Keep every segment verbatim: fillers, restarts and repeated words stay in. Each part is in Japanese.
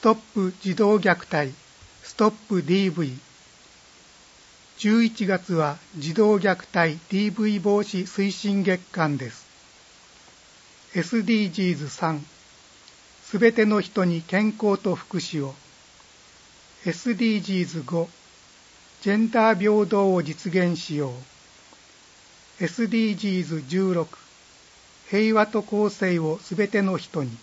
トップ児童虐待、ストップ ディーブイ。じゅういちがつは児童虐待 ディーブイ 防止推進月間です。エスディージーズさん、すべての人に健康と福祉を。エスディージーズご、ジェンダー平等を実現しよう。エスディージーズじゅうろく、平和と公正をすべての人に。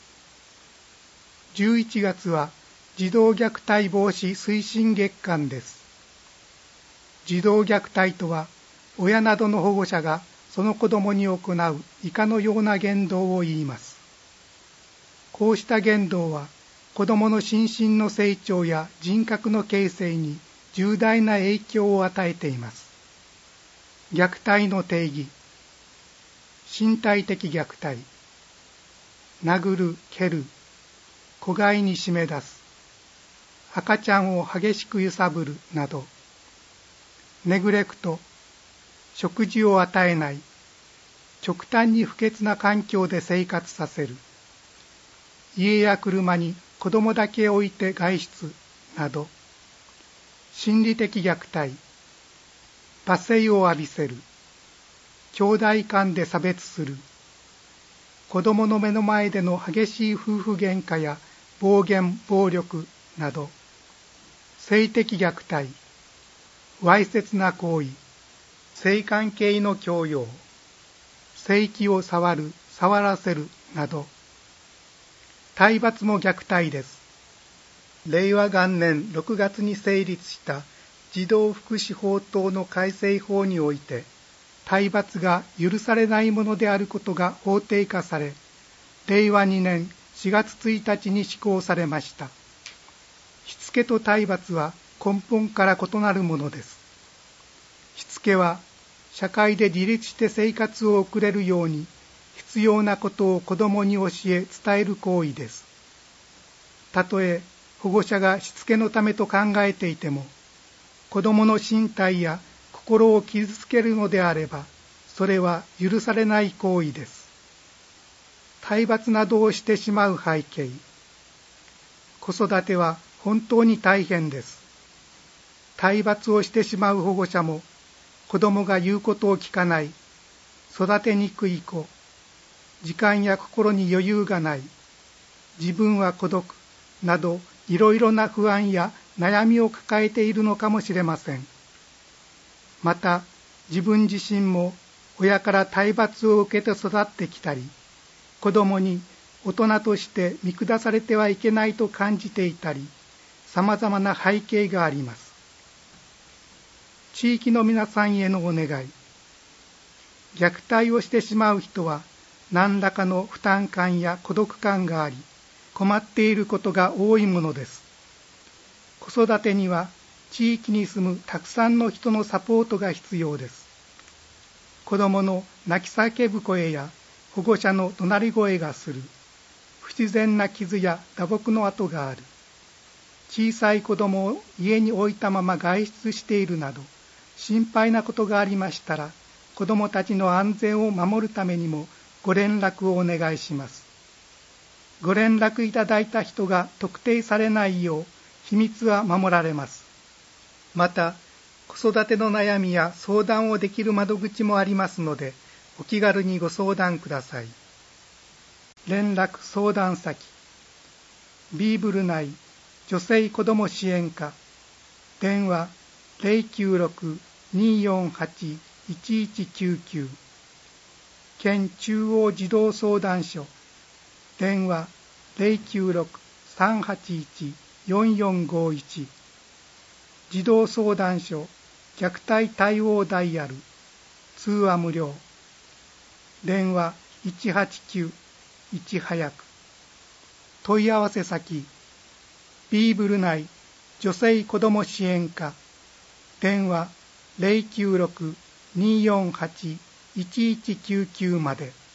じゅういちがつは児童虐待防止推進月間です。児童虐待とは、親などの保護者がその子供に行う以下のような言動を言います。こうした言動は、子供の心身の成長や人格の形成に重大な影響を与えています。虐待の定義。身体的虐待。殴る、蹴る、子飼いに締め出す、赤ちゃんを激しく揺さぶるなど。ネグレクト、食事を与えない、極端に不潔な環境で生活させる、家や車に子供だけ置いて外出など。心理的虐待、罵声を浴びせる、兄弟間で差別する、子供の目の前での激しい夫婦喧嘩や暴言、暴力など。性的虐待、わいせつな行為、性関係の強要、性器を触る、触らせるなど。体罰も虐待です。れいわがんねんろくがつに成立した児童福祉法等の改正法において、体罰が許されないものであることが法定化され、れいわにねんしがつついたちに施行されました。しつけと体罰は根本から異なるものです。しつけは社会で自立して生活を送れるように必要なことを子どもに教え伝える行為です。たとえ保護者がしつけのためと考えていても、子どもの身体や心を傷つけるのであれば、それは許されない行為です。体罰などをしてしまう背景。子育ては本当に大変です。体罰をしてしまう保護者も、子供が言うことを聞かない、育てにくい子、時間や心に余裕がない、自分は孤独などいろいろな不安や悩みを抱えているのかもしれません。また、自分自身も親から体罰を受けて育ってきたり、子供に大人として見下されてはいけないと感じていたり、様々な背景があります。地域の皆さんへのお願い。虐待をしてしまう人は何らかの負担感や孤独感があり、困っていることが多いものです。子育てには地域に住むたくさんの人のサポートが必要です。子供の泣き叫ぶ声や保護者の怒鳴り声がする、不自然な傷や打撲の跡がある、小さい子供を家に置いたまま外出しているなど、心配なことがありましたら、子供たちの安全を守るためにもご連絡をお願いします。ご連絡いただいた人が特定されないよう、秘密は守られます。また、子育ての悩みや相談をできる窓口もありますので、お気軽にご相談ください。連絡相談先。ビーブル内女性子ども支援課。電話 ゼロきゅうろく にーよんはち いちいちきゅうきゅう。県中央児童相談所。電話 ゼロきゅうろく さんはちいち よんよんごいち。児童相談所虐待対応ダイヤル。通話無料。電話いちはちきゅう いち早く。問い合わせ先。ビーブル内女性子ども支援課。電話 ゼロきゅうろく にーよんはち いちいちきゅうきゅう まで。